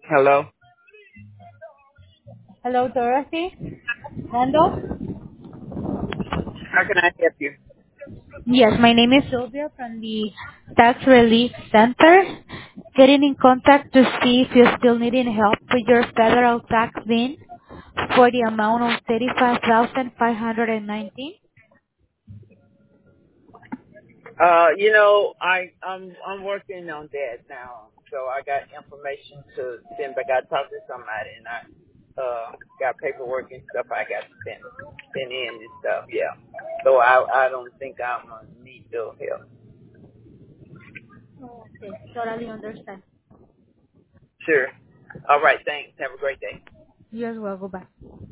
Hello. Hello, Dorothy. Randolph? How can I help you? Yes, my name is Sylvia from the Tax Relief Center. Getting in contact to see if you're still needing help with your federal tax lien for the amount of 35,519. I'm working on that now. So I got information to send back. I talked to somebody and I got paperwork and stuff I got to send in and stuff, yeah. So I don't think I'm gonna need no help. Okay, totally understand. Sure. All right, thanks. Have a great day. You as well. Goodbye.